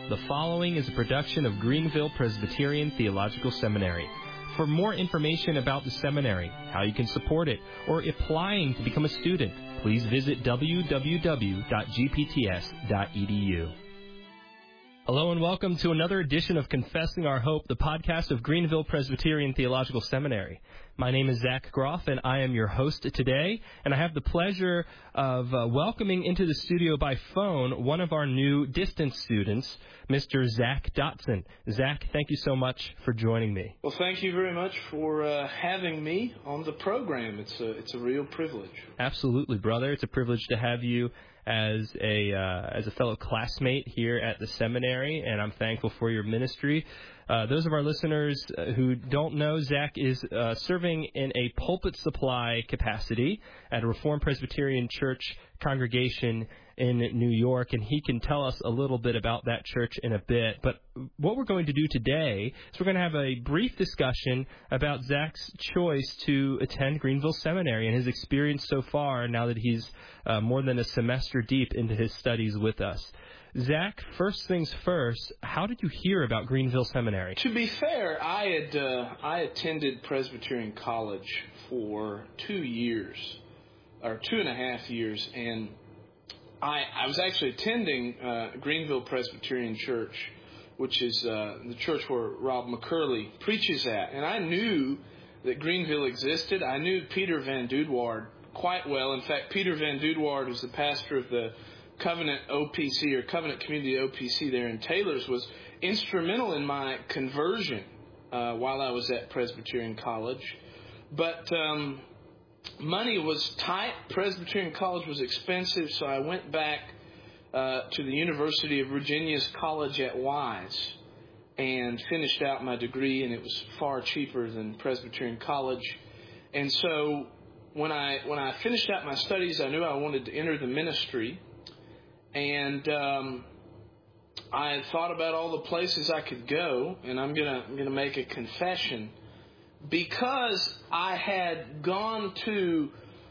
The following is a production of Greenville Presbyterian Theological Seminary. For more information about the seminary, how you can support it, or applying to become a student, please visit www.gpts.edu. Hello and welcome to another edition of Confessing Our Hope, the podcast of Greenville Presbyterian Theological Seminary. My name is Zach Groff, and I am your host today, and I have the pleasure of welcoming into the studio by phone one of our new distance students, Mr. Zach Dotson. Zach, thank you so much for joining me. Well, thank you very much for having me on the program. It's a real privilege. Absolutely, brother. It's a privilege to have you as a fellow classmate here at the seminary, and I'm thankful for your ministry. Those of our listeners who don't know, Zach is serving in a pulpit supply capacity at a Reformed Presbyterian Church congregation in New York, and he can tell us a little bit about that church in a bit. But what we're going to do today is we're going to have a brief discussion about Zach's choice to attend Greenville Seminary and his experience so far now that he's more than a semester deep into his studies with us. Zach, first things first, how did you hear about Greenville Seminary? To be fair, I attended Presbyterian College for 2 years, or 2.5 years, and I was actually attending Greenville Presbyterian Church, which is the church where Rob McCurley preaches at. And I knew that Greenville existed. I knew Peter Van Dudewaard quite well. In fact, Peter Van Dudewaard was the pastor of the Covenant OPC, or Covenant Community OPC there in Taylor's, was instrumental in my conversion while I was at Presbyterian College. But money was tight. Presbyterian College was expensive, so I went back to the University of Virginia's College at Wise and finished out my degree, and it was far cheaper than Presbyterian College. And so when I finished out my studies, I knew I wanted to enter the ministry. And I thought about all the places I could go, and I'm gonna make a confession. Because I had gone to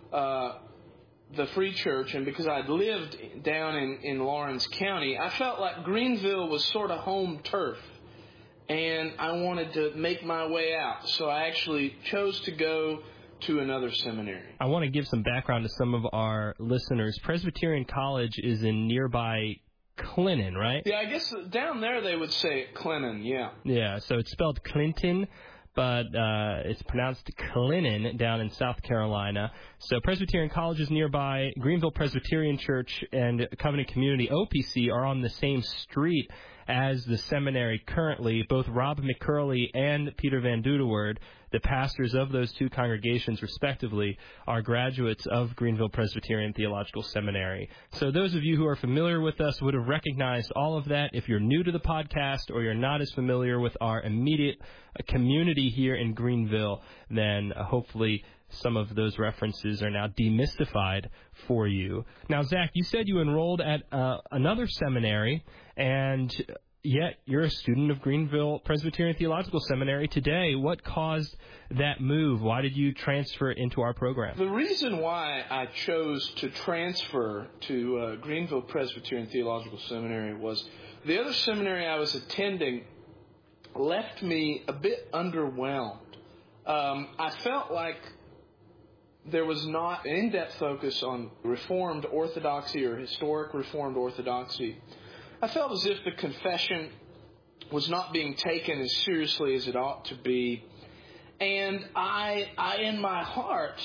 the Free Church, and because I'd lived down in Lawrence County, I felt like Greenville was sort of home turf, and I wanted to make my way out. So I actually chose to go to another seminary. I want to give some background to some of our listeners. Presbyterian College is in nearby Clinton, right? Yeah, I guess down there they would say it Clinton, yeah. Yeah, so it's spelled Clinton, but it's pronounced Clinton down in South Carolina. So Presbyterian College is nearby. Greenville Presbyterian Church and Covenant Community OPC are on the same street as the seminary currently. Both Rob McCurley and Peter Van Dudewaard, the pastors of those two congregations respectively, are graduates of Greenville Presbyterian Theological Seminary. So those of you who are familiar with us would have recognized all of that. If you're new to the podcast or you're not as familiar with our immediate community here in Greenville, then hopefully some of those references are now demystified for you. Now, Zach, you said you enrolled at another seminary, and yet you're a student of Greenville Presbyterian Theological Seminary today. What caused that move? Why did you transfer into our program? The reason why I chose to transfer to Greenville Presbyterian Theological Seminary was the other seminary I was attending left me a bit underwhelmed. I felt like there was not an in-depth focus on Reformed Orthodoxy or historic Reformed Orthodoxy. I felt as if the confession was not being taken as seriously as it ought to be. And I in my heart,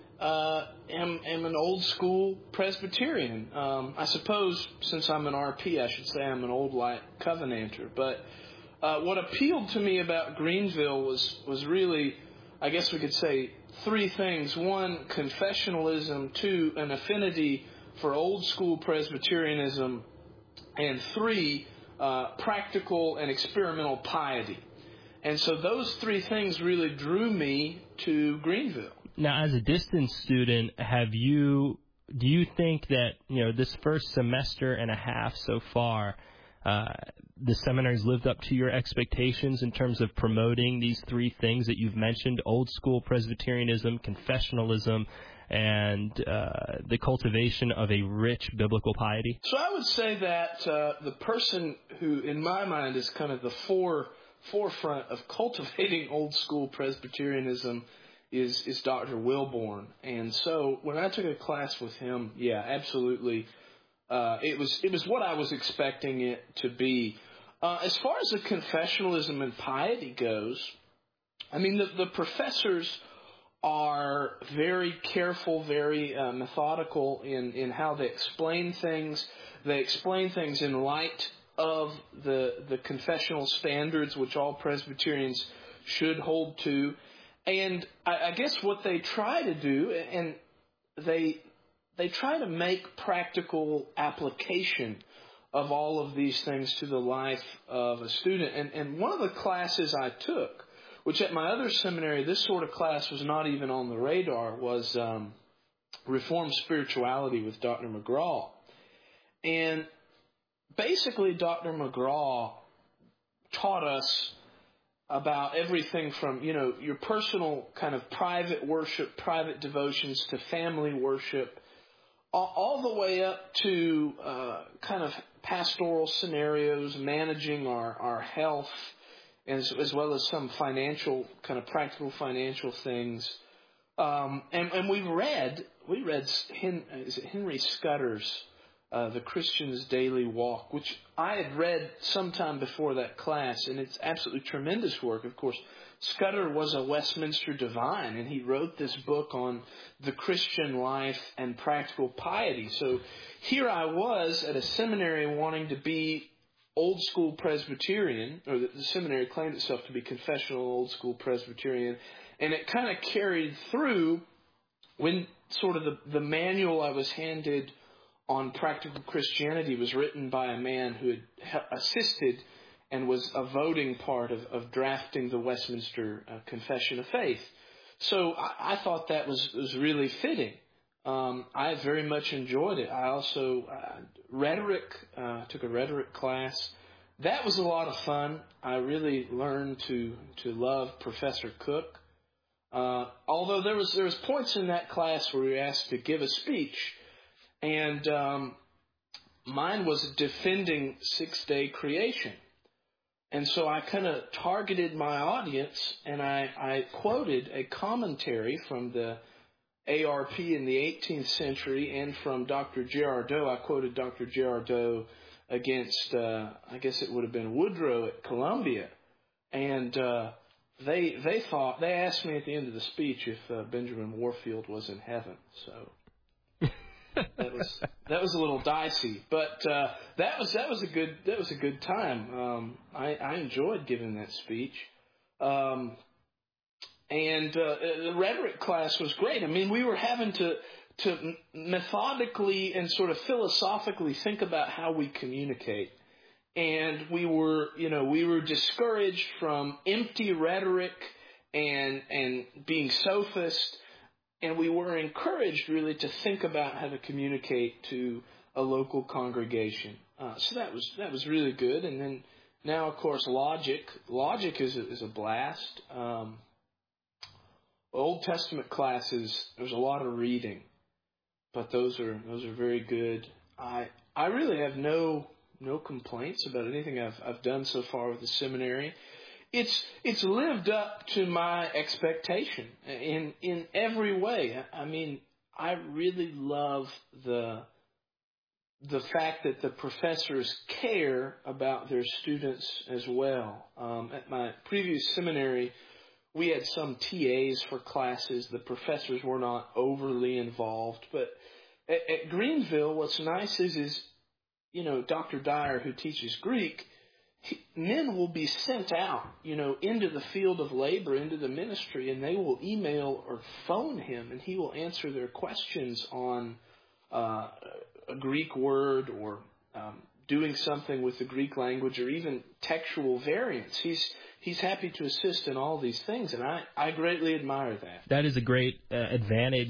am an old school Presbyterian. I suppose since I'm an RP, I should say I'm an old light Covenanter. But what appealed to me about Greenville was really, I guess we could say, three things. One, confessionalism. Two, an affinity for old school Presbyterianism. And three, practical and experimental piety. And so those three things really drew me to Greenville. Now, as a distance student, do you think that, this first semester and a half so far, the seminary's lived up to your expectations in terms of promoting these three things that you've mentioned: old school Presbyterianism, confessionalism, and the cultivation of a rich biblical piety? So I would say that the person who, in my mind, is kind of the forefront of cultivating old school Presbyterianism is Dr. Wilborn. And so when I took a class with him, yeah, absolutely, it was what I was expecting it to be. As far as the confessionalism and piety goes, I mean, the professors are very careful, very methodical in how they explain things. They explain things in light of the confessional standards, which all Presbyterians should hold to. And I guess what they try to do, and they try to make practical application of all of these things to the life of a student. And one of the classes I took, which at my other seminary, this sort of class was not even on the radar, was Reformed Spirituality with Dr. McGraw. And basically, Dr. McGraw taught us about everything from, your personal kind of private worship, private devotions, to family worship, all the way up to kind of pastoral scenarios, managing our health, as well as some financial, kind of practical financial things. And we read Henry Scudder's The Christian's Daily Walk, which I had read sometime before that class, and it's absolutely tremendous work. Of course, Scudder was a Westminster divine, and he wrote this book on the Christian life and practical piety. So here I was at a seminary wanting to be old school Presbyterian, or the seminary claimed itself to be confessional old school Presbyterian, and it kind of carried through when sort of the manual I was handed on practical Christianity was written by a man who had assisted and was a voting part of drafting the Westminster Confession of Faith. So I thought that was really fitting. I very much enjoyed it. I also took a rhetoric class. That was a lot of fun. I really learned to love Professor Cook. Although there was points in that class where we were asked to give a speech, and mine was defending six-day creation. And so I kind of targeted my audience, and I quoted a commentary from the ARP in the 18th century and from Dr. Girardot. I quoted Dr. Girardot against, I guess it would have been Woodrow at Columbia. And they asked me at the end of the speech if Benjamin Warfield was in heaven. So that was a little dicey, but that was a good time. I enjoyed giving that speech. And the rhetoric class was great. I mean, we were having to methodically and sort of philosophically think about how we communicate. And we were discouraged from empty rhetoric and being sophist. And we were encouraged really to think about how to communicate to a local congregation. So that was really good. And then now, of course, logic is a blast. Old Testament classes, there's a lot of reading, but those are very good. I really have no complaints about anything I've done so far with the seminary. It's lived up to my expectation in every way. I mean, I really love the fact that the professors care about their students as well. At my previous seminary, we had some TAs for classes. The professors were not overly involved. But at Greenville, what's nice is Dr. Dyer, who teaches Greek, men will be sent out, into the field of labor, into the ministry, and they will email or phone him, and he will answer their questions on a Greek word or doing something with the Greek language or even textual variants. He's happy to assist in all these things, and I greatly admire that. That is a great advantage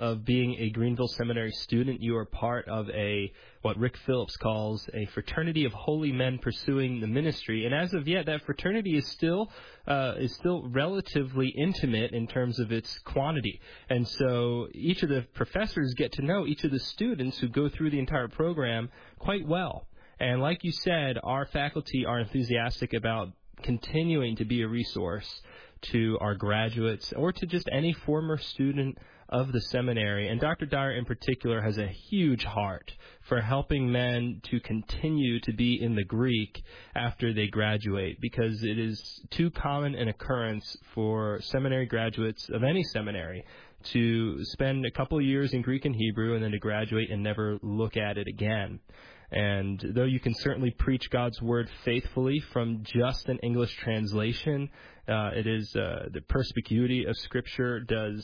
of being a Greenville Seminary student. You are part of what Rick Phillips calls a fraternity of holy men pursuing the ministry. And as of yet, that fraternity is still relatively intimate in terms of its quantity. And so each of the professors get to know each of the students who go through the entire program quite well. And like you said, our faculty are enthusiastic about continuing to be a resource to our graduates or to just any former student of the seminary. And Dr. Dyer in particular has a huge heart for helping men to continue to be in the Greek after they graduate, because it is too common an occurrence for seminary graduates of any seminary to spend a couple of years in Greek and Hebrew and then to graduate and never look at it again. And though you can certainly preach God's Word faithfully from just an English translation, it is the perspicuity of Scripture does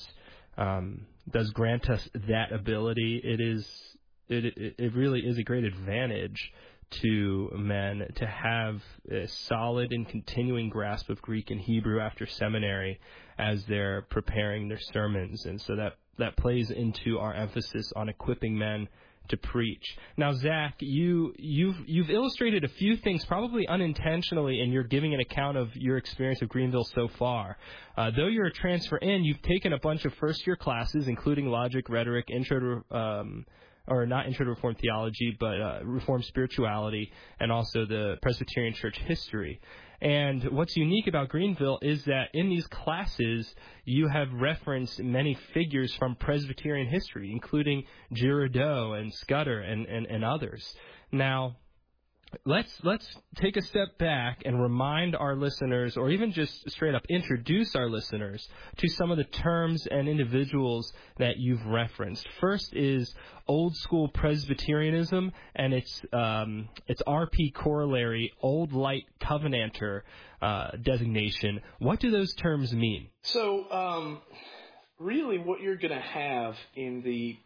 grant us that ability. It really is a great advantage to men to have a solid and continuing grasp of Greek and Hebrew after seminary as they're preparing their sermons, and so that plays into our emphasis on equipping men to preach. Now, Zach, you've illustrated a few things, probably unintentionally, in your giving an account of your experience of Greenville so far. Though you're a transfer in, you've taken a bunch of first-year classes, including logic, rhetoric, not Intro to Reformed Theology, but Reformed Spirituality, and also the Presbyterian Church history. And what's unique about Greenville is that in these classes, you have referenced many figures from Presbyterian history, including Girardeau and Scudder and others. Now, let's take a step back and remind our listeners, or even just straight up introduce our listeners to some of the terms and individuals that you've referenced. First is Old School Presbyterianism and its RP corollary, Old Light Covenanter designation. What do those terms mean? So, really, what you're going to have in the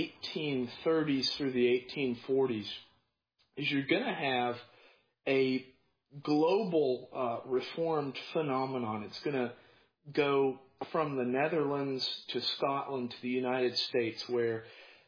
1830s through the 1840s is you're going to have a global Reformed phenomenon. It's going to go from the Netherlands to Scotland to the United States, where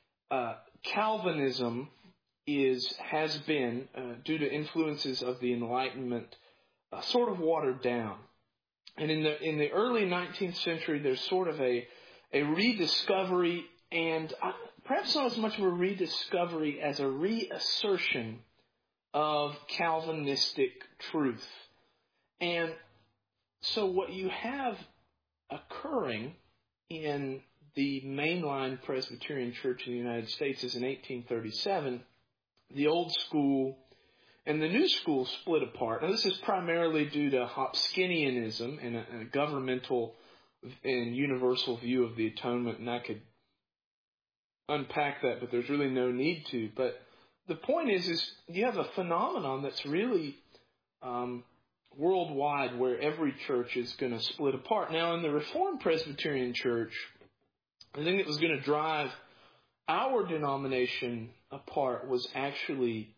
Calvinism has been, due to influences of the Enlightenment, sort of watered down. And in the early 19th century, there's sort of a rediscovery, and perhaps not as much of a rediscovery as a reassertion of Calvinistic truth. And so what you have occurring in the mainline Presbyterian Church in the United States is in 1837, the old school and the new school split apart. Now, this is primarily due to Hopskinianism and a governmental and universal view of the atonement, and I could unpack that, but there's really no need to. But the point is you have a phenomenon that's really worldwide, where every church is going to split apart. Now, in the Reformed Presbyterian Church, the thing that was going to drive our denomination apart was actually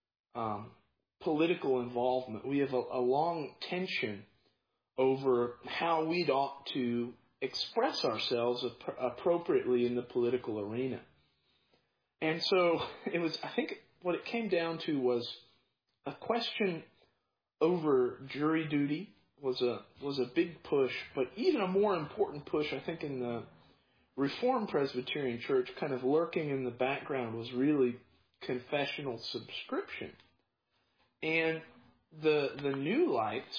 political involvement. We have a long tension over how we'd ought to express ourselves appropriately in the political arena. And so I think what it came down to was a question over jury duty was a big push, but even a more important push, I think, in the Reformed Presbyterian Church, kind of lurking in the background, was really confessional subscription. And the new lights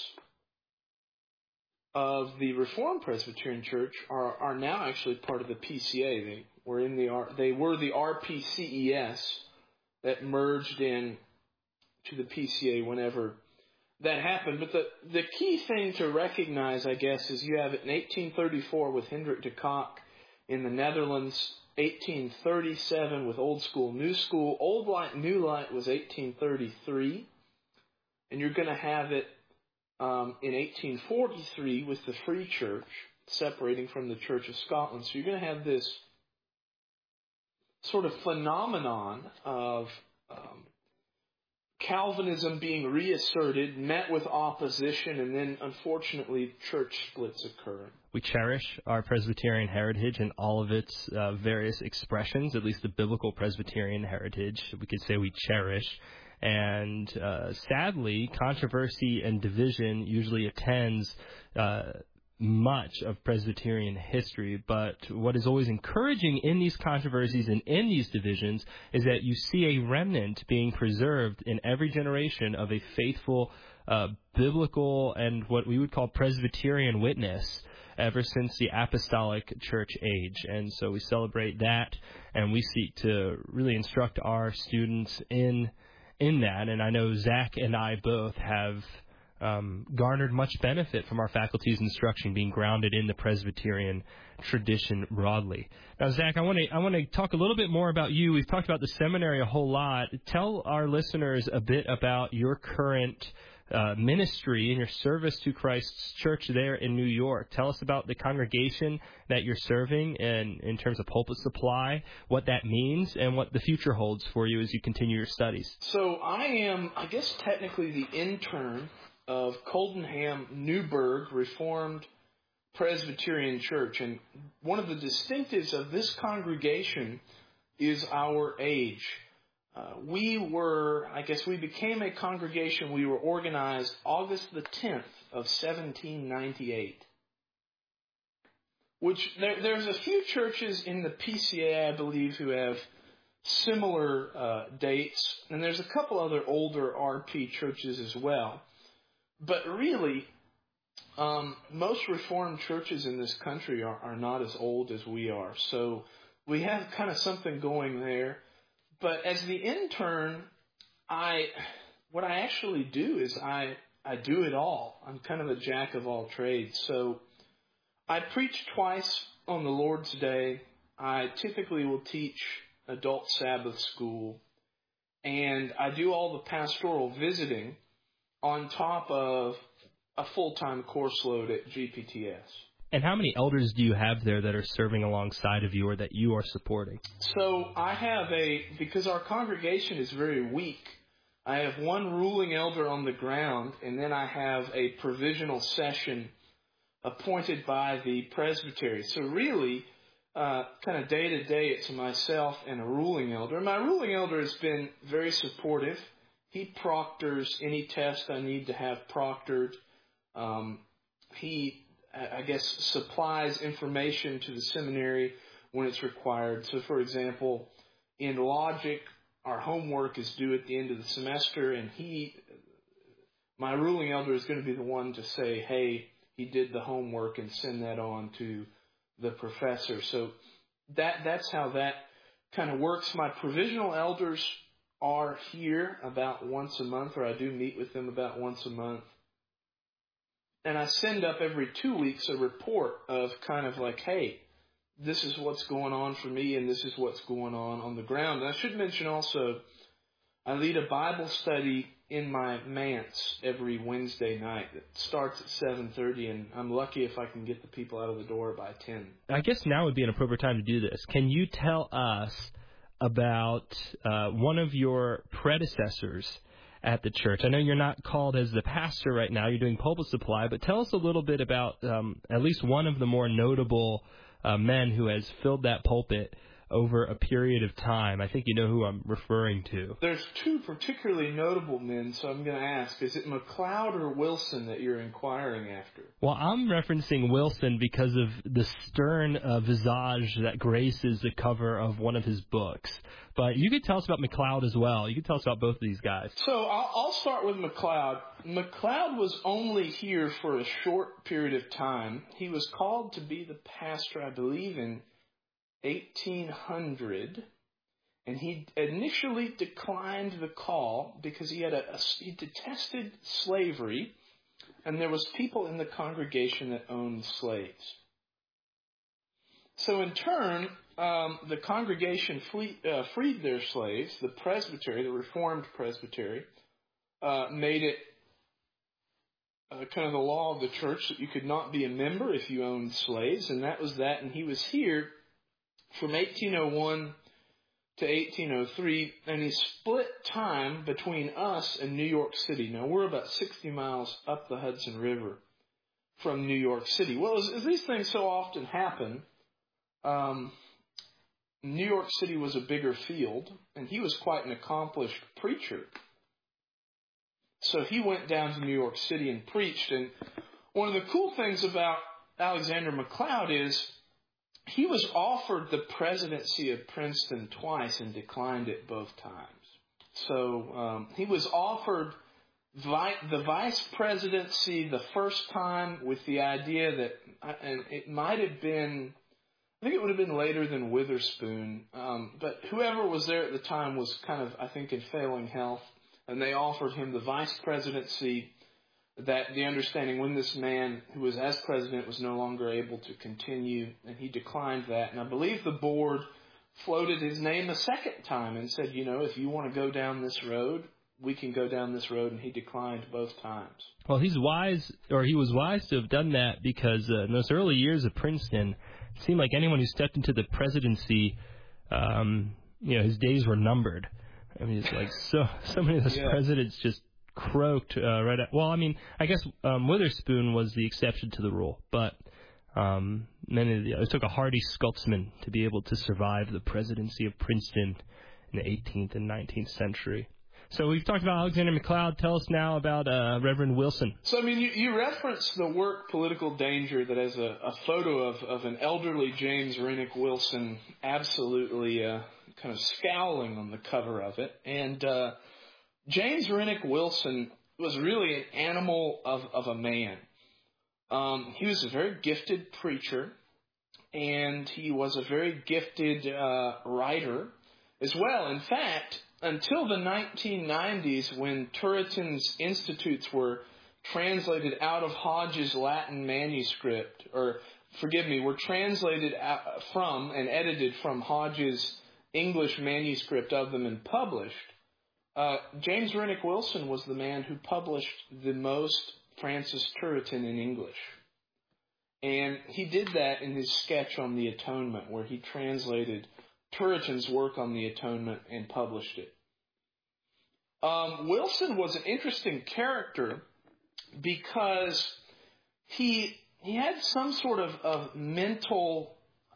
of the Reformed Presbyterian Church are now actually part of the PCA. They were the RPCES that merged in to the PCA whenever that happened. But the key thing to recognize, I guess, is you have it in 1834 with Hendrik de Kock in the Netherlands, 1837 with Old School, New School. Old Light, New Light was 1833. And you're going to have it in 1843 with the Free Church separating from the Church of Scotland. So you're going to have this sort of phenomenon of Calvinism being reasserted, met with opposition, and then, unfortunately, church splits occur. We cherish our Presbyterian heritage and all of its various expressions, at least the biblical Presbyterian heritage. We could say we cherish. And sadly, controversy and division usually attends much of Presbyterian history. But what is always encouraging in these controversies and in these divisions is that you see a remnant being preserved in every generation of a faithful biblical and what we would call Presbyterian witness ever since the apostolic church age. And so we celebrate that, and we seek to really instruct our students in that. And I know Zach and I both have garnered much benefit from our faculty's instruction being grounded in the Presbyterian tradition broadly. Now, Zach, I want to talk a little bit more about you. We've talked about the seminary a whole lot. Tell our listeners a bit about your current ministry and your service to Christ's Church there in New York. Tell us about the congregation that you're serving in terms of pulpit supply, what that means, and what the future holds for you as you continue your studies. So I am, I guess, technically the intern of Coldenham Newburgh Reformed Presbyterian Church. And one of the distinctives of this congregation is our age. We became a congregation. We were organized August the 10th of 1798. Which, there's a few churches in the PCA, I believe, who have similar dates. And there's a couple other older RP churches as well. But really, most Reformed churches in this country are not as old as we are. So we have kind of something going there. But as the intern, what I actually do is I do it all. I'm kind of a jack of all trades. So I preach twice on the Lord's Day. I typically will teach adult Sabbath school. And I do all the pastoral visiting on top of a full-time course load at GPTS. And how many elders do you have there that are serving alongside of you or that you are supporting? So I have because our congregation is very weak, I have one ruling elder on the ground, and then I have a provisional session appointed by the presbytery. So really, kind of day to day, it's myself and a ruling elder. My ruling elder has been very supportive. He proctors any test I need to have proctored. He supplies information to the seminary when it's required. So, for example, in logic, our homework is due at the end of the semester, and my ruling elder is going to be the one to say, hey, he did the homework, and send that on to the professor. So that's how that kind of works. My provisional elders are here about once a month, or I do meet with them about once a month. And I send up every 2 weeks a report of kind of like, hey, this is what's going on for me, and this is what's going on the ground. And I should mention also, I lead a Bible study in my manse every Wednesday night. It starts at 7:30, and I'm lucky if I can get the people out of the door by 10. I guess now would be an appropriate time to do this. Can you tell us about one of your predecessors at the church? I know you're not called as the pastor right now. You're doing pulpit supply, but tell us a little bit about at least one of the more notable men who has filled that pulpit over a period of time. I think you know who I'm referring to. There's two particularly notable men, so I'm going to ask, is it McLeod or Wilson that you're inquiring after? Well, I'm referencing Wilson because of the stern visage that graces the cover of one of his books. But you could tell us about McLeod as well. You could tell us about both of these guys. So I'll start with McLeod. McLeod was only here for a short period of time. He was called to be the pastor, I believe, in 1800, and he initially declined the call because he detested slavery, and there was people in the congregation that owned slaves. So in turn, the congregation freed their slaves. The presbytery, the Reformed Presbytery, made it kind of the law of the church that you could not be a member if you owned slaves, and that was that. And he was here from 1801 to 1803, and he split time between us and New York City. Now, we're about 60 miles up the Hudson River from New York City. Well, as these things so often happen, New York City was a bigger field, and he was quite an accomplished preacher. So he went down to New York City and preached. And one of the cool things about Alexander McLeod is he was offered the presidency of Princeton twice and declined it both times. So he was offered the vice presidency the first time with the idea that, and it might have been, I think it would have been later than Witherspoon, but whoever was there at the time was kind of, I think, in failing health, and they offered him the vice presidency, that the understanding when this man who was as president was no longer able to continue, and he declined that. And I believe the board floated his name a second time and said, if you want to go down this road, we can go down this road, and he declined both times. Well, he was wise to have done that, because in those early years of Princeton, it seemed like anyone who stepped into the presidency, his days were numbered. I mean, it's like so many of those presidents just croaked right at. Well, I mean, I guess Witherspoon was the exception to the rule, but it took a hardy Scotsman to be able to survive the presidency of Princeton in the 18th and 19th century. So we've talked about Alexander McLeod. Tell us now about Reverend Wilson. So, I mean, you referenced the work Political Danger that has a photo of an elderly James Rennick Wilson absolutely kind of scowling on the cover of it. And James Rennick Wilson was really an animal of a man. He was a very gifted preacher, and he was a very gifted writer as well. In fact, until the 1990s, when Turretin's Institutes were translated out of Hodge's Latin manuscript, were translated from and edited from Hodge's English manuscript of them and published, James Rennick Wilson was the man who published the most Francis Turretin in English. And he did that in his sketch on the Atonement, where he translated Turretin's work on the Atonement and published it. Wilson was an interesting character because he had some sort of mental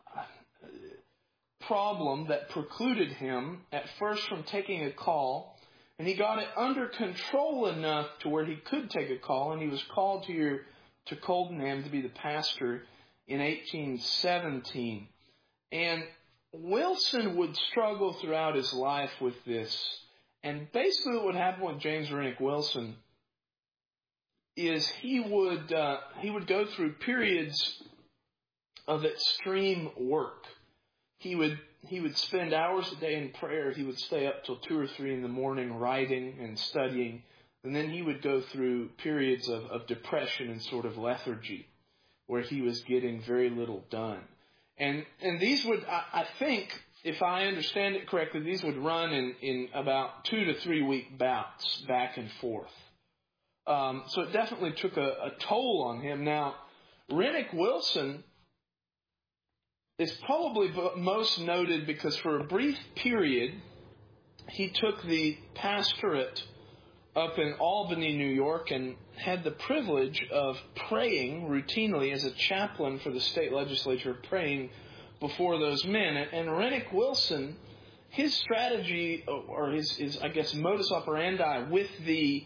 problem that precluded him at first from taking a call, and he got it under control enough to where he could take a call, and he was called to Coldenham to be the pastor in 1817. And Wilson would struggle throughout his life with this. And basically what would happen with James Rennick Wilson is he would go through periods of extreme work. He would spend hours a day in prayer. He would stay up till 2 or 3 in the morning writing and studying. And then he would go through periods of depression and sort of lethargy, where he was getting very little done. And these would, I think, if I understand it correctly, these would run in about 2 to 3 week bouts back and forth. So it definitely took a toll on him. Now, Rennick Wilson is probably most noted because for a brief period, he took the pastorate up in Albany, New York, and had the privilege of praying routinely as a chaplain for the state legislature, praying before those men. And Rennick Wilson, his strategy, or his I guess, modus operandi with the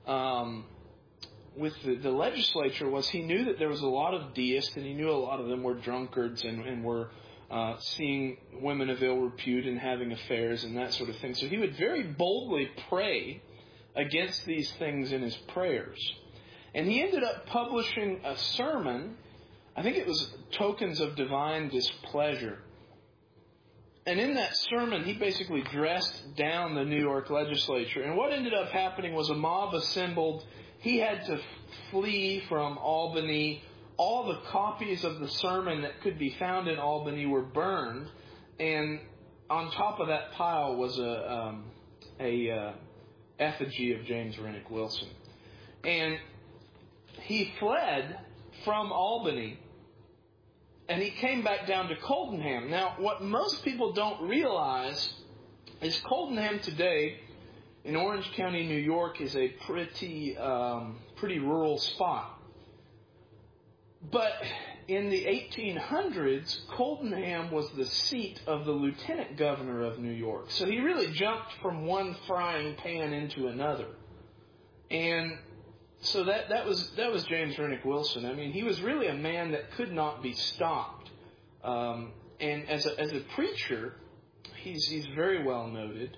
legislature was he knew that there was a lot of deists, and he knew a lot of them were drunkards and were seeing women of ill repute and having affairs and that sort of thing. So he would very boldly pray against these things in his prayers. And he ended up publishing a sermon, I think it was Tokens of Divine Displeasure. And in that sermon, he basically dressed down the New York legislature. And what ended up happening was a mob assembled. He had to flee from Albany. All the copies of the sermon that could be found in Albany were burned. And on top of that pile was a effigy of James Rennick Wilson. And he fled from Albany, and he came back down to Coldenham. Now, what most people don't realize is Coldenham today in Orange County, New York, is a pretty rural spot. But in the 1800s, Coldenham was the seat of the lieutenant governor of New York. So he really jumped from one frying pan into another. And so that was James Renick Wilson. I mean, he was really a man that could not be stopped. And as a preacher, he's very well noted.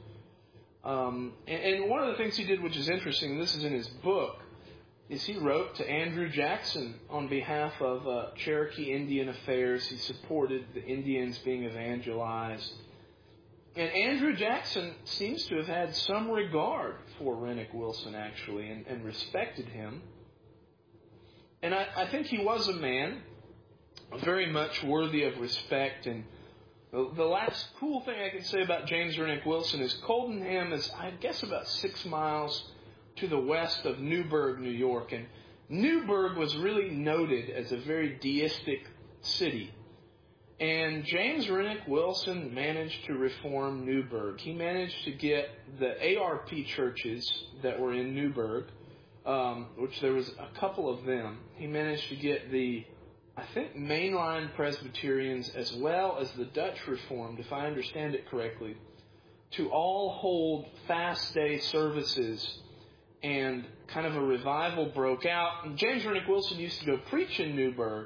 And one of the things he did, which is interesting, and this is in his book, is he wrote to Andrew Jackson on behalf of Cherokee Indian Affairs. He supported the Indians being evangelized. And Andrew Jackson seems to have had some regard for Renick Wilson, actually, and respected him. And I think he was a man very much worthy of respect. And the last cool thing I can say about James Renick Wilson is Coldenham is, I guess, about 6 miles to the west of Newburgh, New York. And Newburgh was really noted as a very deistic city. And James Renick Wilson managed to reform Newburgh. He managed to get the ARP churches that were in Newburgh, which there was a couple of them. He managed to get the, I think, mainline Presbyterians as well as the Dutch Reformed, if I understand it correctly, to all hold fast day services. And kind of a revival broke out. And James Renick Wilson used to go preach in Newburgh.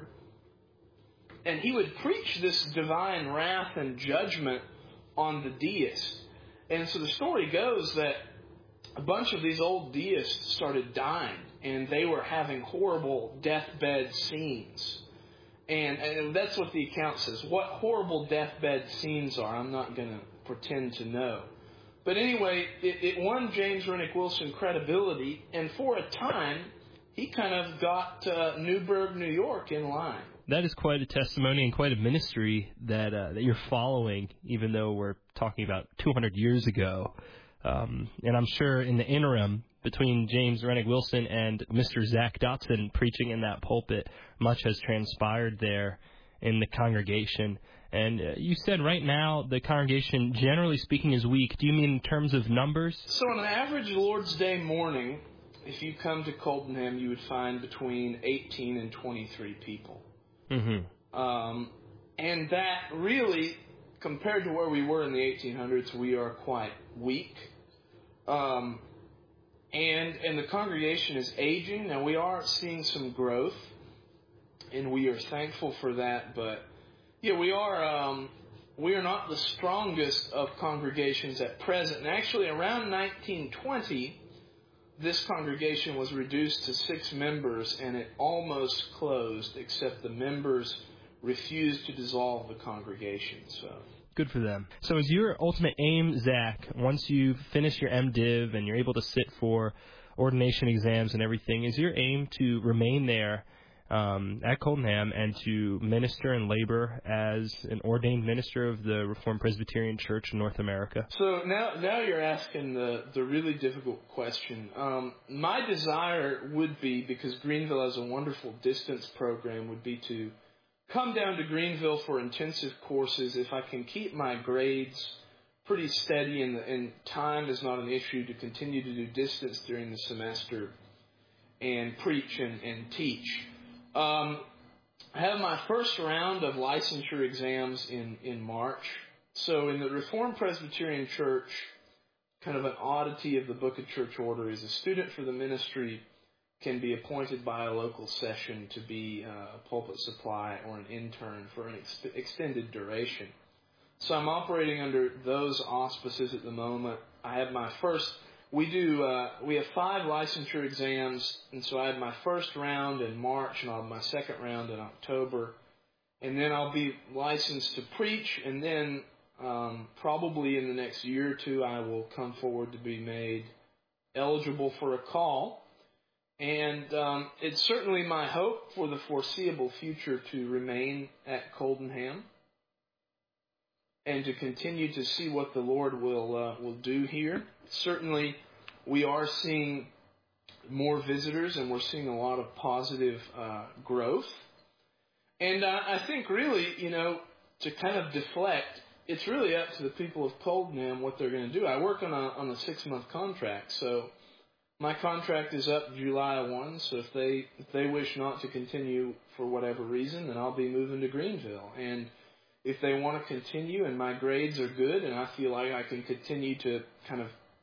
And he would preach this divine wrath and judgment on the deists. And so the story goes that a bunch of these old deists started dying. And they were having horrible deathbed scenes. And that's what the account says. What horrible deathbed scenes are, I'm not going to pretend to know. But anyway, it won James Renick Wilson credibility, and for a time, he kind of got Newburgh, New York in line. That is quite a testimony and quite a ministry that you're following, even though we're talking about 200 years ago. And I'm sure in the interim, between James Renick Wilson and Mr. Zach Dotson preaching in that pulpit, much has transpired there in the congregation. And you said right now the congregation, generally speaking, is weak. Do you mean in terms of numbers? So on an average Lord's Day morning, if you come to Coldenham, you would find between 18 and 23 people. Mm-hmm. And that really, compared to where we were in the 1800s, we are quite weak. And the congregation is aging. Now, we are seeing some growth, and we are thankful for that, but yeah, we are not the strongest of congregations at present. And actually, around 1920, this congregation was reduced to 6 members, and it almost closed, except the members refused to dissolve the congregation. So good for them. So is your ultimate aim, Zach, once you finish your MDiv and you're able to sit for ordination exams and everything, is your aim to remain there at Coldenham and to minister and labor as an ordained minister of the Reformed Presbyterian Church in North America? So now you're asking the really difficult question. My desire would be, because Greenville has a wonderful distance program, would be to come down to Greenville for intensive courses if I can keep my grades pretty steady and time is not an issue, to continue to do distance during the semester and preach and teach. I have my first round of licensure exams in March. So in the Reformed Presbyterian Church, kind of an oddity of the Book of Church Order is a student for the ministry can be appointed by a local session to be a pulpit supply or an intern for an extended duration. So I'm operating under those auspices at the moment. I have my first... We have 5 licensure exams, and so I had my first round in March, and I'll have my second round in October. And then I'll be licensed to preach, and then probably in the next year or two, I will come forward to be made eligible for a call. And it's certainly my hope for the foreseeable future to remain at Coldenham and to continue to see what the Lord will do here. Certainly, we are seeing more visitors, and we're seeing a lot of positive growth. And I think really, to kind of deflect, it's really up to the people of Coldenham what they're going to do. I work on a 6-month contract, so My contract is up July 1, so if they wish not to continue for whatever reason, then I'll be moving to Greenville. And if they want to continue and my grades are good and I feel like I can continue to kind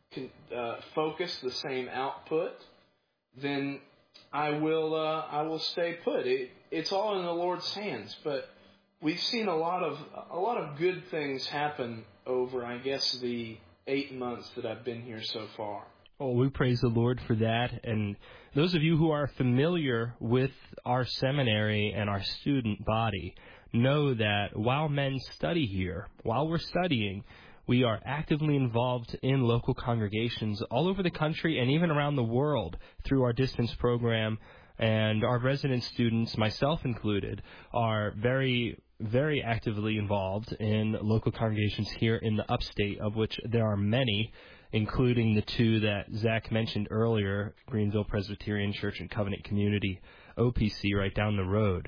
of focus the same output, then I will stay put. It's all in the Lord's hands, but we've seen a lot of good things happen over, I guess, the 8 months that I've been here so far. Well, we praise the Lord for that. And those of you who are familiar with our seminary and our student body know that while men study here, while we're studying, we are actively involved in local congregations all over the country and even around the world through our distance program. And our resident students, myself included, are very, very actively involved in local congregations here in the upstate, of which there are many, including the two that Zach mentioned earlier, Greenville Presbyterian Church and Covenant Community, OPC, right down the road.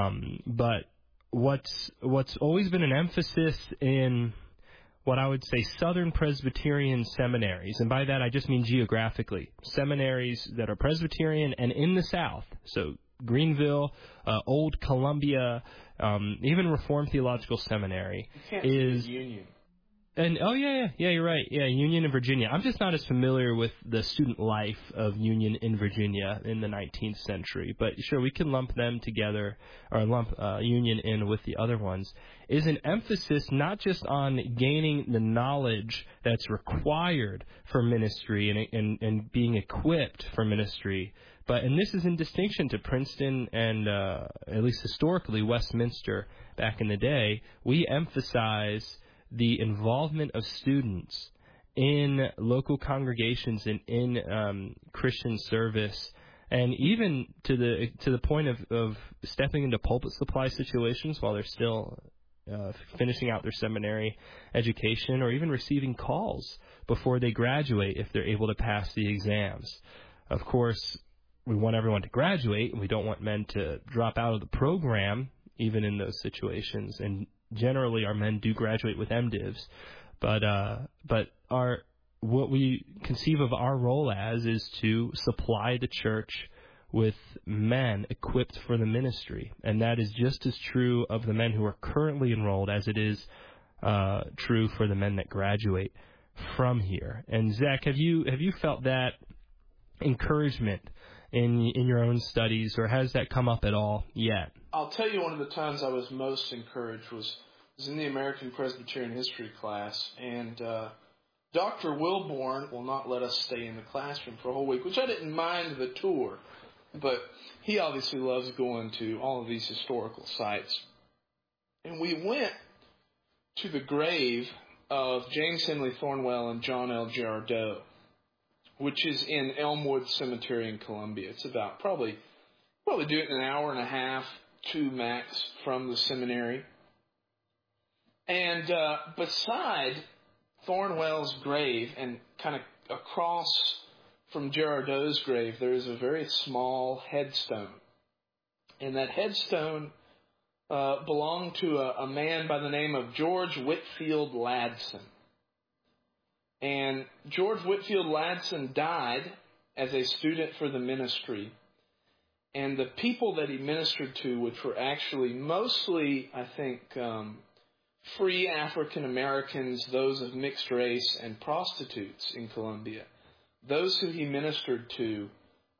But what's always been an emphasis in what I would say Southern Presbyterian seminaries, and by that I just mean geographically, seminaries that are Presbyterian and in the South, so Greenville, Old Columbia, even Reformed Theological Seminary, is Union. And you're right. Yeah, Union in Virginia. I'm just not as familiar with the student life of Union in Virginia in the 19th century, but sure, we can lump them together, or lump Union in with the other ones. Is an emphasis not just on gaining the knowledge that's required for ministry and being equipped for ministry, and this is in distinction to Princeton and, at least historically, Westminster back in the day, we emphasize the involvement of students in local congregations and in Christian service, and even to the point of stepping into pulpit supply situations while they're still finishing out their seminary education, or even receiving calls before they graduate if they're able to pass the exams. Of course, we want everyone to graduate, and we don't want men to drop out of the program even in those situations. And generally, our men do graduate with MDivs, but what we conceive of our role as is to supply the church with men equipped for the ministry, and that is just as true of the men who are currently enrolled as it is true for the men that graduate from here. And Zach, have you felt that encouragement in your own studies, or has that come up at all yet? I'll tell you, one of the times I was most encouraged was in the American Presbyterian History class, and Dr. Wilborn will not let us stay in the classroom for a whole week, which I didn't mind the tour, but he obviously loves going to all of these historical sites. And we went to the grave of James Henley Thornwell and John L. Girardeau, which is in Elmwood Cemetery in Columbia. It's about probably do it in an hour and a half, 2 max from the seminary. And beside Thornwell's grave and kind of across from Girardeau's grave, there is a very small headstone. And that headstone belonged to a man by the name of George Whitfield Ladson. And George Whitfield Ladson died as a student for the ministry. And the people that he ministered to, which were actually mostly, I think, free African Americans, those of mixed race, and prostitutes in Columbia, those who he ministered to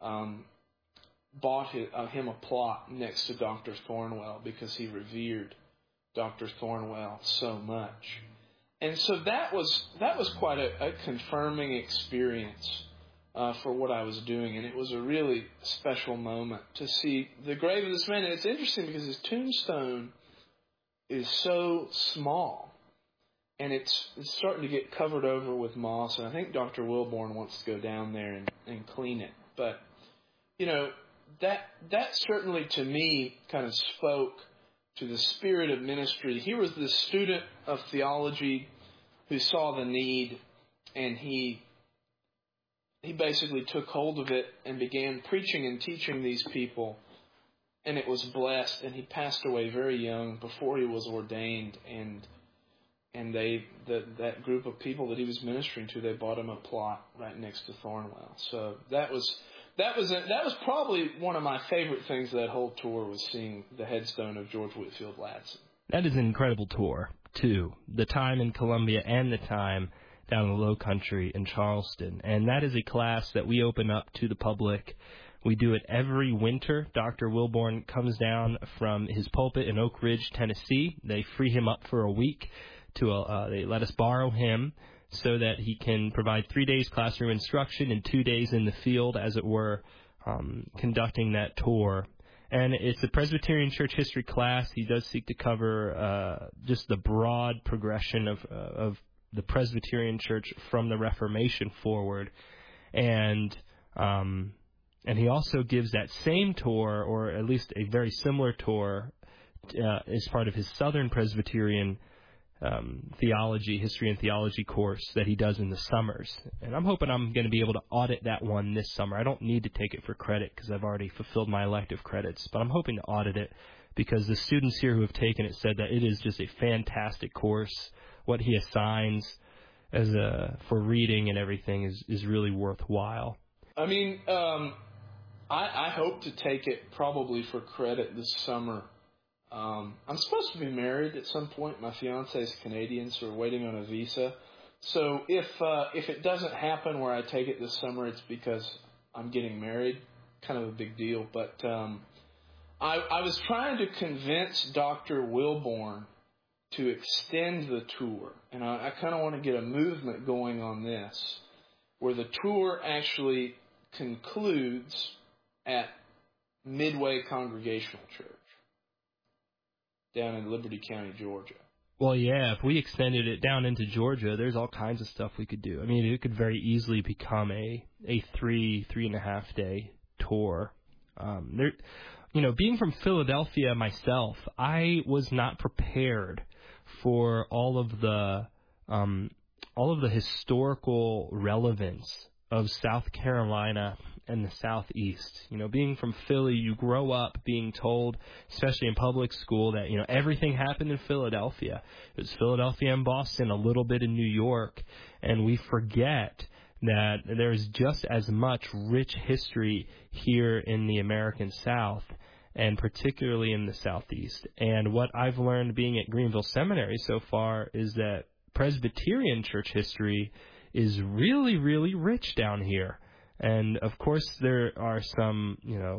bought him a plot next to Dr. Thornwell because he revered Dr. Thornwell so much. And so that was quite a confirming experience for what I was doing, and it was a really special moment to see the grave of this man. And it's interesting because his tombstone is so small, and it's starting to get covered over with moss, and I think Dr. Wilborn wants to go down there and clean it. But, that certainly to me kind of spoke to the spirit of ministry. He was this student of theology who saw the need, and he basically took hold of it and began preaching and teaching these people, and it was blessed, and he passed away very young before he was ordained. And and that group of people that he was ministering to, they bought him a plot right next to Thornwell. So that was probably one of my favorite things of that whole tour, was seeing the headstone of George Whitefield Ladson. That is an incredible tour, too. The time in Columbia and the time down in the Low Country in Charleston. And that is a class that we open up to the public. We do it every winter. Dr. Wilborn comes down from his pulpit in Oak Ridge, Tennessee. They free him up for a week. They let us borrow him so that he can provide 3 days classroom instruction and 2 days in the field, as it were, conducting that tour. And it's a Presbyterian church history class. He does seek to cover just the broad progression of the Presbyterian church from the Reformation forward. And he also gives that same tour, or at least a very similar tour, as part of his Southern Presbyterian history and theology course that he does in the summers. And I'm hoping I'm going to be able to audit that one this summer. I don't need to take it for credit because I've already fulfilled my elective credits, but I'm hoping to audit it because the students here who have taken it said that it is just a fantastic course. What he assigns for reading and everything is really worthwhile. I mean, I hope to take it probably for credit this summer. I'm supposed to be married at some point. My fiance is Canadian, so we're waiting on a visa. So if it doesn't happen where I take it this summer, it's because I'm getting married. Kind of a big deal. But I was trying to convince Dr. Wilborn to extend the tour. And I kind of want to get a movement going on this, where the tour actually concludes at Midway Congregational Church down in Liberty County, Georgia. Well, yeah, if we extended it down into Georgia, there's all kinds of stuff we could do. I mean, it could very easily become a 3.5 day tour. Being from Philadelphia myself, I was not prepared for all of the historical relevance of South Carolina and the Southeast. Being from Philly, you grow up being told, especially in public school, that, everything happened in Philadelphia. It was Philadelphia and Boston, a little bit in New York, and we forget that there's just as much rich history here in the American South, and particularly in the Southeast. And what I've learned being at Greenville Seminary so far is that Presbyterian church history is really, really rich down here. And, of course, there are some,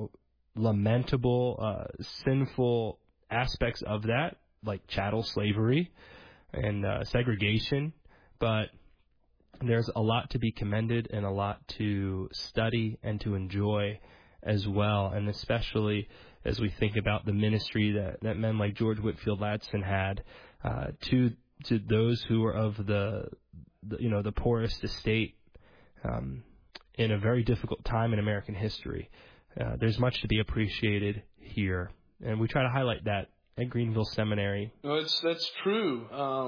lamentable, sinful aspects of that, like chattel slavery and segregation. But there's a lot to be commended and a lot to study and to enjoy as well, and especially as we think about the ministry that men like George Whitefield Ladson had to those who are of the poorest estate in a very difficult time in American history. There's much to be appreciated here, and we try to highlight that at Greenville Seminary. No, that's true.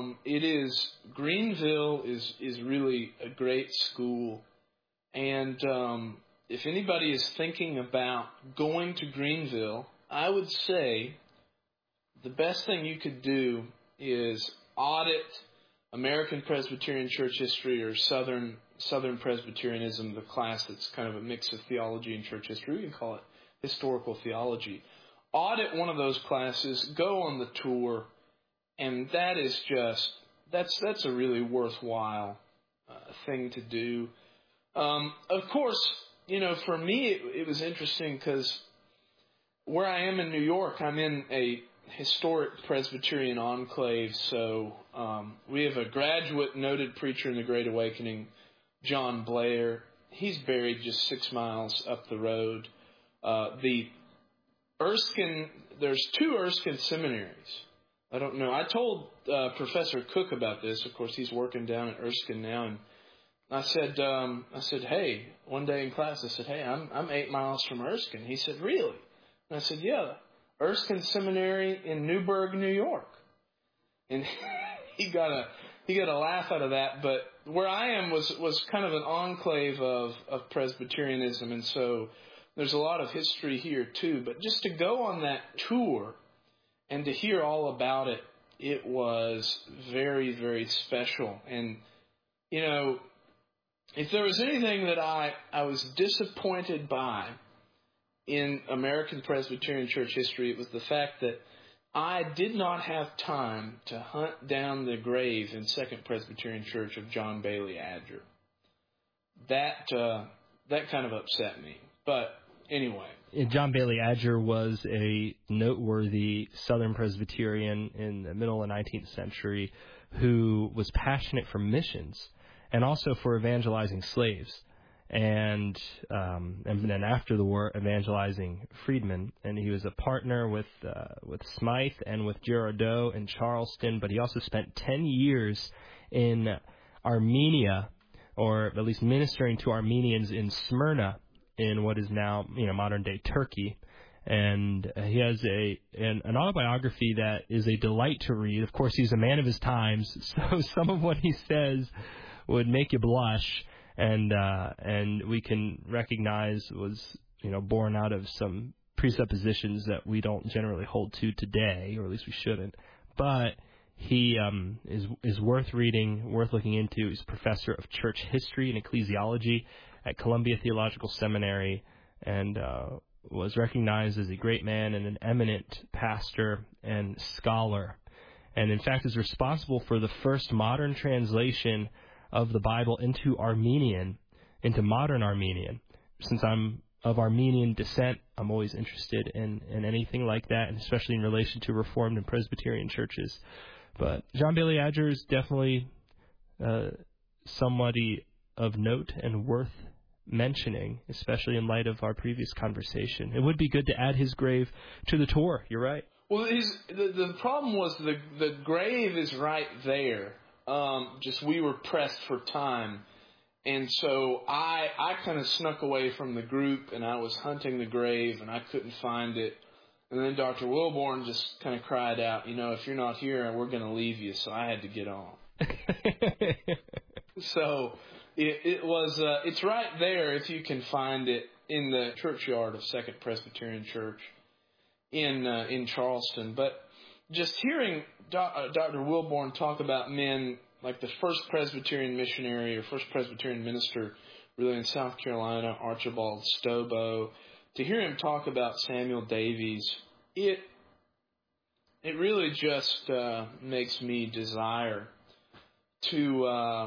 Greenville is really a great school, and if anybody is thinking about going to Greenville, I would say the best thing you could do is audit American Presbyterian church history or Southern Presbyterianism, the class that's kind of a mix of theology and church history. We can call it historical theology. Audit one of those classes, go on the tour, and that is that's a really worthwhile thing to do. Of course, for me it was interesting because where I am in New York, I'm in a historic Presbyterian enclave, so we have a graduate noted preacher in the Great Awakening, John Blair. He's buried just 6 miles up the road. There's 2 Erskine seminaries. I don't know. I told Professor Cook about this. Of course, he's working down at Erskine now, and I said, hey, one day in class, I said, hey, I'm 8 miles from Erskine. He said, really? And I said, yeah, Erskine Seminary in Newburgh, New York. And he got a laugh out of that. But where I am was kind of an enclave of Presbyterianism, and so there's a lot of history here too. But just to go on that tour and to hear all about it it was very, very special. And, you know, if there was anything that I was disappointed by in American Presbyterian Church history, it was the fact that I did not have time to hunt down the grave in Second Presbyterian Church of John Bailey Adger. That kind of upset me. But anyway. John Bailey Adger was a noteworthy Southern Presbyterian in the middle of the 19th century who was passionate for missions and also for evangelizing slaves. And then after the war, evangelizing freedmen. And he was a partner with Smythe and with Girardeau in Charleston, but he also spent 10 years in Armenia, or at least ministering to Armenians in Smyrna, in what is now modern-day Turkey. And he has an autobiography that is a delight to read. Of course, he's a man of his times, so some of what he says would make you blush. And we can recognize was born out of some presuppositions that we don't generally hold to today, or at least we shouldn't. But he is worth reading, worth looking into. He's professor of church history and ecclesiology at Columbia Theological Seminary, and was recognized as a great man and an eminent pastor and scholar. And in fact is responsible for the first modern translation of the Bible into Armenian, into modern Armenian. Since I'm of Armenian descent, I'm always interested in anything like that, and especially in relation to Reformed and Presbyterian churches. But John Bailey Adger is definitely somebody of note and worth mentioning, especially in light of our previous conversation. It would be good to add his grave to the tour. You're right. Well, the problem was the grave is right there. Just we were pressed for time. And so I kind of snuck away from the group, and I was hunting the grave, and I couldn't find it. And then Dr. Wilborn just kind of cried out, if you're not here, we're going to leave you. So I had to get on. So it's right there if you can find it in the churchyard of Second Presbyterian Church in Charleston. But just hearing Dr. Wilborn talk about men like the first Presbyterian missionary or first Presbyterian minister really in South Carolina, Archibald Stobo, to hear him talk about Samuel Davies, it really just makes me desire to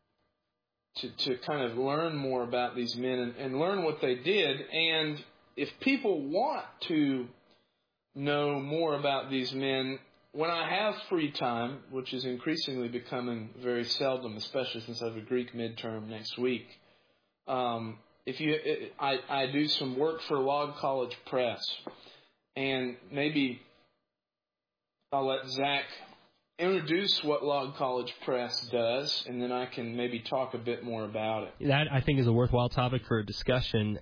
kind of learn more about these men and learn what they did. And if people want to know more about these men, when I have free time, which is increasingly becoming very seldom, especially since I have a Greek midterm next week, I do some work for Log College Press, and maybe I'll let Zach introduce what Log College Press does, and then I can maybe talk a bit more about it. That, I think, is a worthwhile topic for a discussion.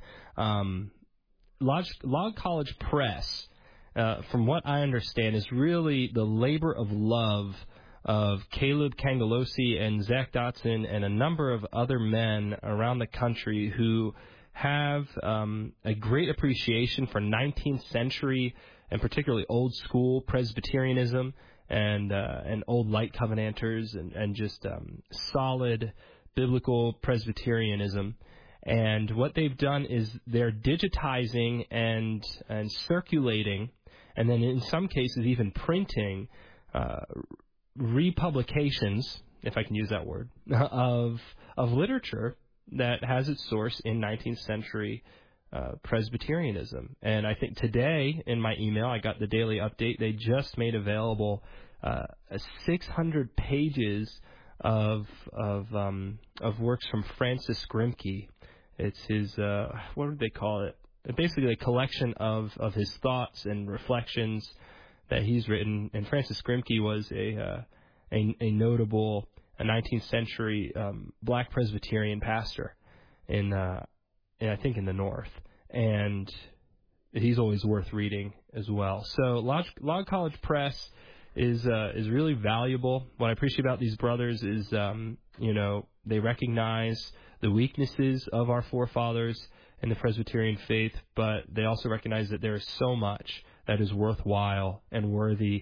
Log College Press, from what I understand, is really the labor of love of Caleb Cangelosi and Zach Dotson and a number of other men around the country who have a great appreciation for 19th century and particularly old school Presbyterianism and old light Covenanters and just solid biblical Presbyterianism. And what they've done is they're digitizing and circulating, and then in some cases even printing republications, if I can use that word, of literature that has its source in 19th century Presbyterianism. And I think today in my email I got the daily update. They just made available 600 pages of works from Francis Grimke. It's his what would they call it? Basically a collection of his thoughts and reflections that he's written. And Francis Grimke was a notable 19th century black Presbyterian pastor in I think in the North, and he's always worth reading as well. So Log College Press is really valuable. What I appreciate about these brothers is they recognize the weaknesses of our forefathers in the Presbyterian faith, but they also recognize that there is so much that is worthwhile and worthy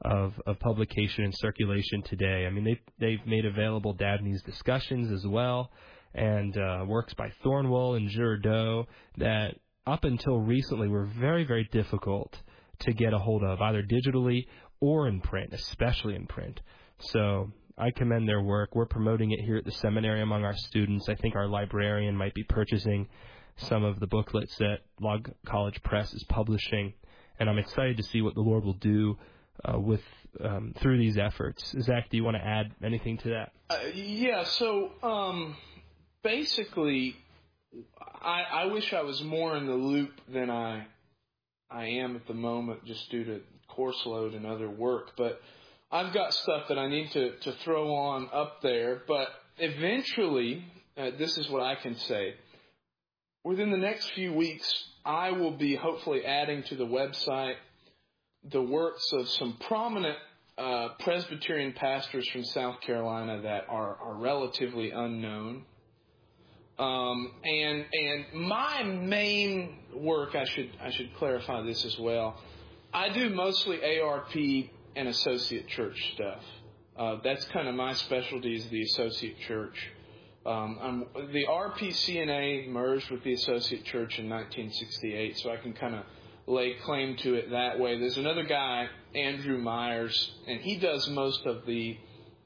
of publication and circulation today. I mean, they've made available Dabney's discussions as well, and works by Thornwell and Girardeau that up until recently were very, very difficult to get a hold of, either digitally or in print, especially in print. So I commend their work. We're promoting it here at the seminary among our students. I think our librarian might be purchasing some of the booklets that Log College Press is publishing, and I'm excited to see what the Lord will do through these efforts. Zach, do you want to add anything to that? Yeah, so basically, I wish I was more in the loop than I am at the moment, just due to course load and other work. But I've got stuff that I need to throw on up there. But eventually, this is what I can say. Within the next few weeks, I will be hopefully adding to the website the works of some prominent Presbyterian pastors from South Carolina that are relatively unknown. And my main work, I should clarify this as well. I do mostly ARP and associate church stuff. That's kind of my specialty, is the associate church. The RPCNA merged with the associate church in 1968, so I can kind of lay claim to it that way. There's another guy, Andrew Myers, and he does most of the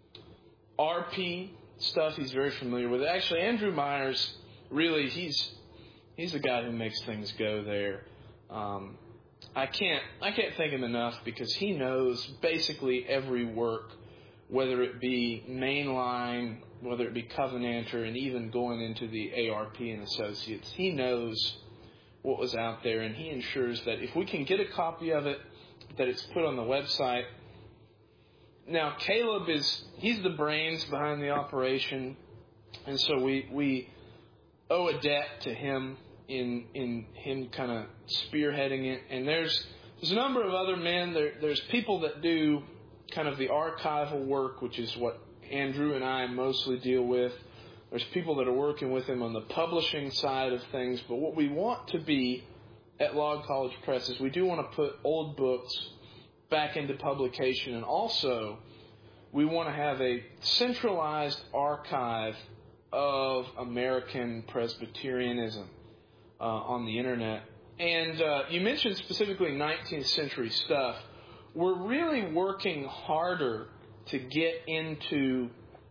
RP stuff. He's very familiar with it. Actually, Andrew Myers, really, he's the guy who makes things go there. I can't thank him enough, because he knows basically every work, whether it be mainline, whether it be Covenanter, and even going into the ARP and Associates. He knows what was out there, and he ensures that if we can get a copy of it, that it's put on the website. Now, Caleb he's the brains behind the operation, and so we owe a debt to him in him kind of spearheading it. And there's a number of other men. There's people that do kind of the archival work, which is what Andrew and I mostly deal with. There's people that are working with him on the publishing side of things. But what we want to be at Log College Press is we do want to put old books back into publication, and also we want to have a centralized archive of American Presbyterianism on the internet. And you mentioned specifically 19th century stuff. We're really working harder to get into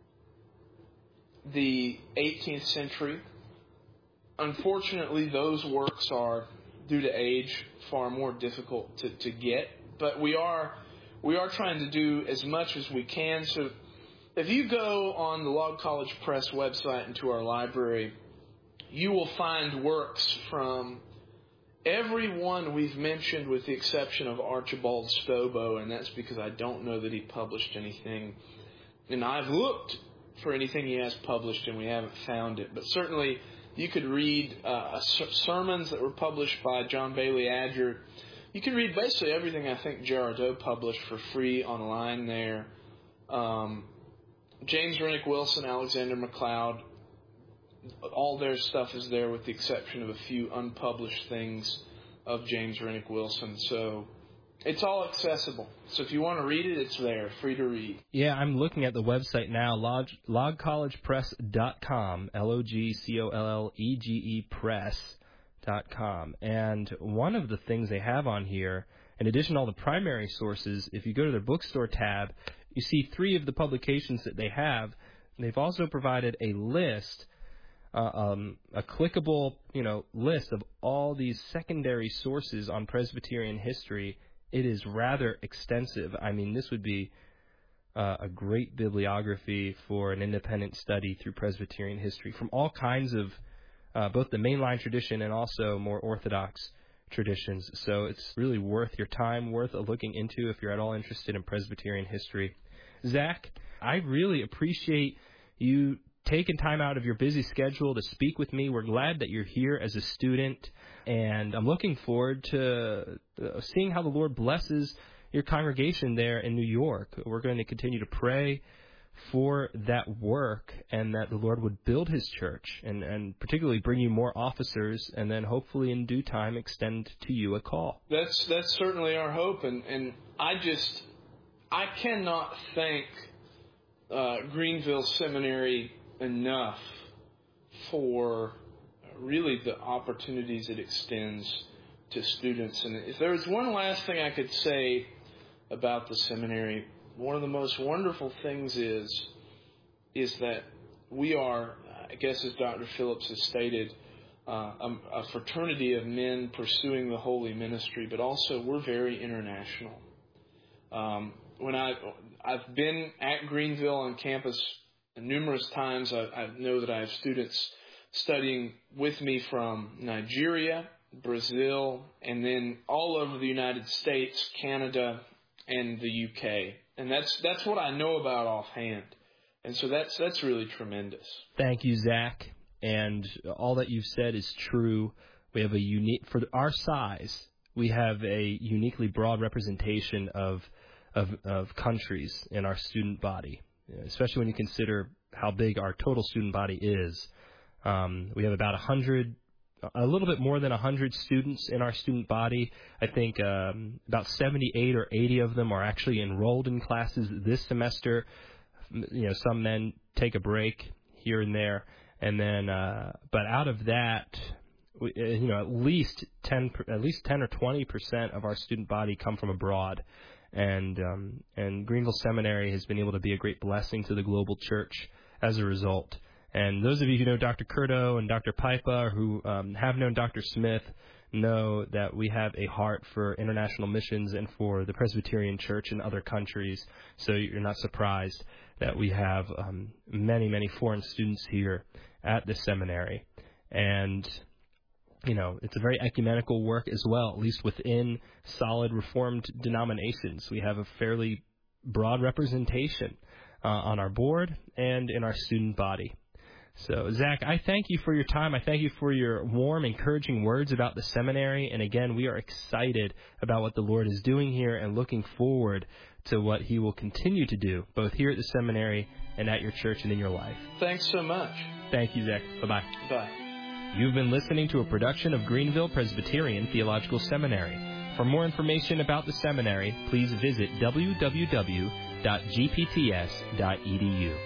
the 18th century. Unfortunately, those works are, due to age, far more difficult to get. But we are trying to do as much as we can. So if you go on the Log College Press website into our library, you will find works from everyone we've mentioned, with the exception of Archibald Stobo, and that's because I don't know that he published anything. And I've looked for anything he has published, and we haven't found it. But certainly, you could read sermons that were published by John Bailey Adger. You can read basically everything I think Girardeau published for free online there. James Rennick Wilson, Alexander MacLeod, all their stuff is there, with the exception of a few unpublished things of James Rennick Wilson. So it's all accessible. So if you want to read it, it's there, free to read. Yeah, I'm looking at the website now, logcollegepress.com, LOGCOLLEGE press.com. And one of the things they have on here, in addition to all the primary sources, if you go to their bookstore tab, you see 3 of the publications that they have. They've also provided a list, a clickable, list of all these secondary sources on Presbyterian history. It is rather extensive. I mean, this would be a great bibliography for an independent study through Presbyterian history from all kinds of both the mainline tradition and also more orthodox traditions. So it's really worth your time, worth looking into if you're at all interested in Presbyterian history. Zach, I really appreciate you taking time out of your busy schedule to speak with me. We're glad that you're here as a student, and I'm looking forward to seeing how the Lord blesses your congregation there in New York. We're going to continue to pray for that work, and that the Lord would build his church, and particularly bring you more officers, and then hopefully in due time extend to you a call. That's certainly our hope, and I cannot thank Greenville Seminary enough for really the opportunities it extends to students. And if there was one last thing I could say about the seminary, one of the most wonderful things is that we are, I guess as Dr. Phillips has stated, a fraternity of men pursuing the holy ministry, but also we're very international. When I've been at Greenville on campus numerous times, I know that I have students studying with me from Nigeria, Brazil, and then all over the United States, Canada, and the UK. And that's what I know about offhand. And so that's really tremendous. Thank you, Zach. And all that you've said is true. We have for our size, we have a uniquely broad representation of countries in our student body, especially when you consider how big our total student body is. We have about a little bit more than 100 students in our student body. I think about 78 or 80 of them are actually enrolled in classes this semester. Some then take a break here and there, and then but out of that, at least 10 or 20% of our student body come from abroad. And Greenville Seminary has been able to be a great blessing to the global church as a result. And those of you who know Dr. Curto and Dr. Pipa, who have known Dr. Smith, know that we have a heart for international missions and for the Presbyterian Church in other countries. So you're not surprised that we have many, many foreign students here at the seminary. And it's a very ecumenical work as well, at least within solid Reformed denominations. We have a fairly broad representation on our board and in our student body. So, Zach, I thank you for your time. I thank you for your warm, encouraging words about the seminary. And again, we are excited about what the Lord is doing here and looking forward to what He will continue to do, both here at the seminary and at your church and in your life. Thanks so much. Thank you, Zach. Bye-bye. Bye. You've been listening to a production of Greenville Presbyterian Theological Seminary. For more information about the seminary, please visit www.gpts.edu.